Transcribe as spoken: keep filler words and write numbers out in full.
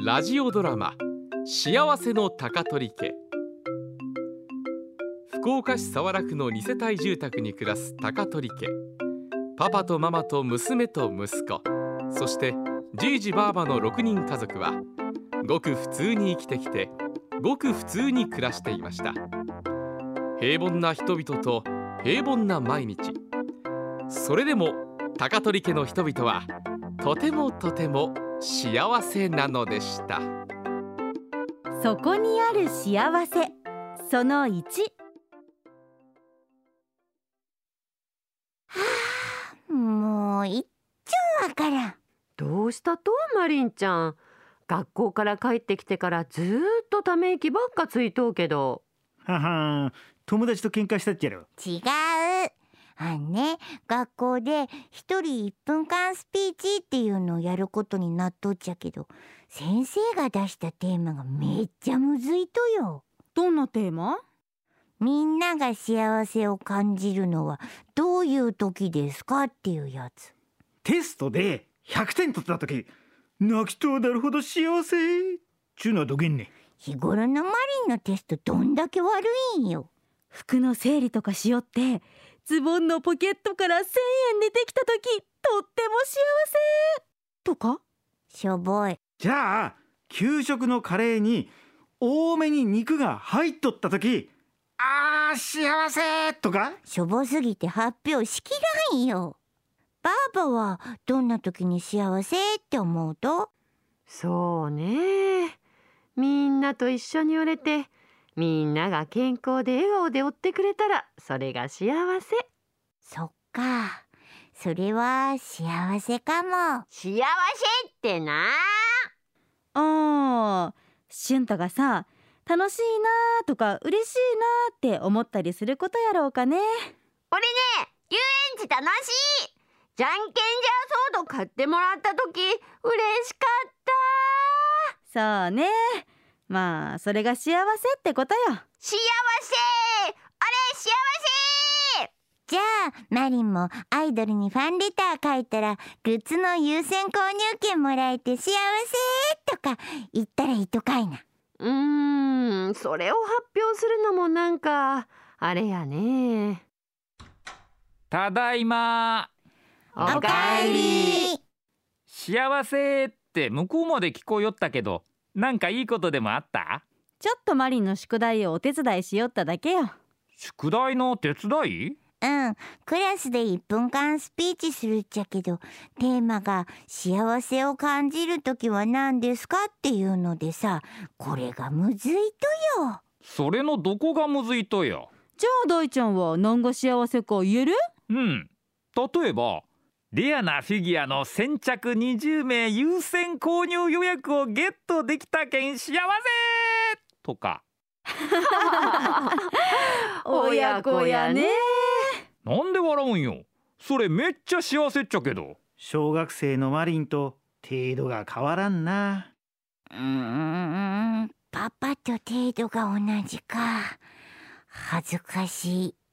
ラジオドラマ幸せの高取家。福岡市早良区のに世帯住宅に暮らす高取家。パパとママと娘と息子、そしてじいじばあばのろくにん家族はごく普通に生きてきて、ごく普通に暮らしていました。平凡な人々と平凡な毎日。それでも高取家の人々はとてもとても幸せなのでした。 そこにある幸せそのいち。 はあ、もういっちょわからん。 どうしたとマリンちゃん。学校から帰ってきてからずーっとため息ばっかついとうけど。 はは、友達と喧嘩したっちゃろ。 違う。あんね、学校で一人いっぷんかんスピーチっていうのをやることになっとっちゃけど、先生が出したテーマがめっちゃむずいとよ。 どんなテーマ？ みんなが幸せを感じるのはどういう時ですかっていうやつ。 テストでひゃくてん取った時、泣きとうなるほど幸せちゅうのはどげんね。 日頃のマリンのテストどんだけ悪いんよ。 服の整理とかしよってズボンのポケットからせんえん出てきた時、とっても幸せとか。 しょぼい。 じゃあ給食のカレーに多めに肉が入っとった時、あー幸せとか。 しょぼすぎて発表しきらんよ。ばあばはどんな時に幸せって思うと？ そうね、みんなと一緒におれて、みんなが健康で笑顔でおってくれたらそれが幸せ。 そっか、それは幸せかも。 幸せってな。 あー、しゅんとがさ、楽しいなとか嬉しいなって思ったりすることやろうかね。 俺ね、遊園地楽しい。じゃんけんジャーソード買ってもらった時嬉しかった。 そうね、まあそれが幸せってことよ。 幸せ、あれ幸せ。 じゃあマリンもアイドルにファンレター書いたらグッズの優先購入券もらえて幸せとか言ったらいいとかいな。 うーん、それを発表するのもなんかあれやね。 ただいま。 おかえり。 幸せって向こうまで聞こえよったけど、なんかいいことでもあった？ ちょっとマリンの宿題をお手伝いしよっただけよ。 宿題の手伝い？ うん、クラスでいっぷんかんスピーチするっちゃけど、テーマが幸せを感じるときは何ですかっていうのでさ、これがむずいとよ。 それのどこがむずいとよ。 じゃあ大ちゃんは何が幸せか言える？ うん、例えばレアなフィギュアの先着にじゅうめい優先購入予約をゲットできたけん幸せとか。 親子やね。 なんで笑うんよ。それめっちゃ幸せっちゃけど。 小学生のマリンと程度が変わらんな。 うーん、パパと程度が同じか。恥ずかしい。